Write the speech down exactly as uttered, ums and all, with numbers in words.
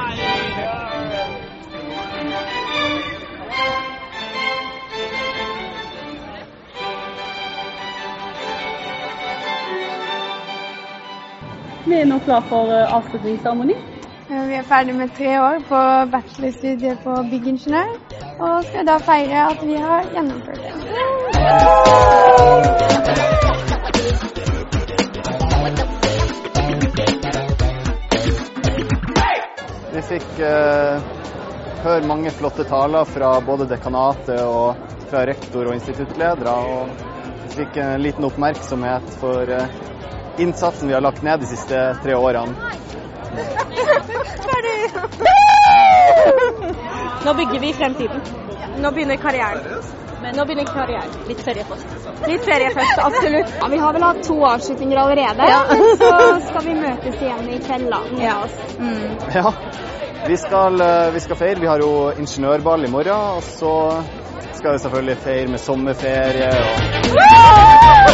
Vi er nå klar for avslutningsseremoni. Vi er ferdig med tre år på bachelorstudiet på byggingeniør, og skal da feire at vi har gjennomført det. Vi fikk eh, høre mange flotte taler fra både dekanatet og fra rektor og instituttledere, og vi fikk en liten oppmerksomhet for eh, innsatsen vi har lagt ned de siste tre årene. Nå bygger vi fremtiden. Nå begynner karrieren. Men nå begynner karrieren. Litt ferie først. Litt ferie først, absolutt. Ja, vi har vel hatt to avslutninger allerede, ja. Så skal vi møtes igjen i kveld. Ja. Mm. Ja, vi skal, vi skal feire. Vi har jo ingeniørball i morgen, og så skal vi selvfølgelig feire med sommerferie. Og